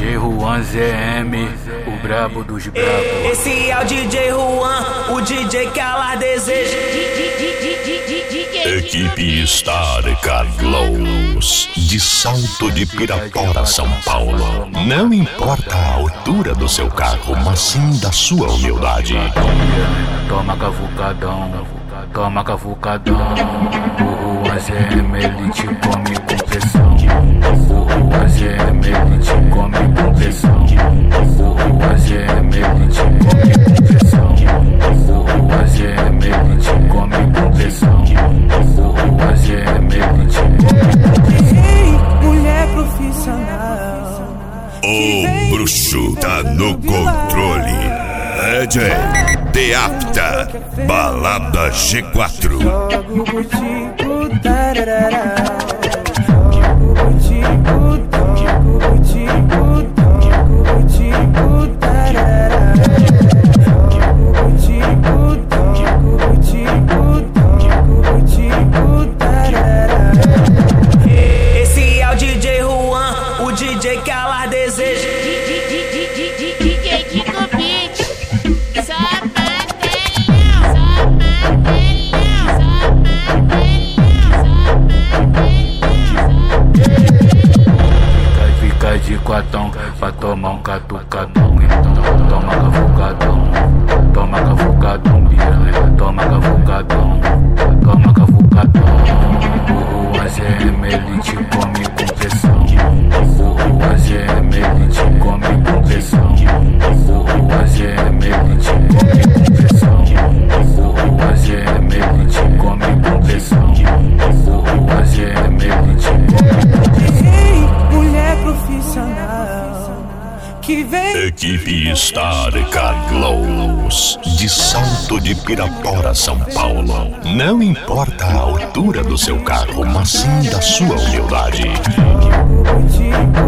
DJ Juan ZM, o brabo dos brabos. Esse é o DJ Juan, o DJ que ela deseja. Equipe Star Carlos, de Salto de Pirapora, São Paulo. Não importa a altura do seu carro, mas sim da sua humildade. Toma cavucadão, toma cavucadão. O Juan ZM, ele te come com pressão. O Juan ZM, ele te come com pressão. O Juan ZM, ele te come com pressão. O Juan ZM, ele te come com pressão. O Juan ZM, ele te come com pressão. Ei, mulher profissional. O bruxo tá no controle. DJ Deapta, Balada G4. Jogo butico, tararara. Jogo butico, toco butico, toco butico, tararara. Jogo butico, toco butico, toco butico, tararara. Esse é o DJ Juan, o DJ que ela deseja. DJ Kiko Beat, Fica de quatão pra tomar um catucadão. Então toma cavucadão, toma cavucadão, piranha. Toma cavucadão, toma cavucadão. O Juan ZM, ele te come com pressão. O Juan ZM, ele te come com pressão. O Juan ZM, ele te come com pressão. O Juan ZM, ele te come com pressão. O Juan ZM, ele te come com pressão. Ei, mulher profissional. Que vem. Equipe Star Carlos, de Salto de Pirapora, São Paulo. Não importa a altura do seu carro, mas sim da sua humildade. Jogo butico,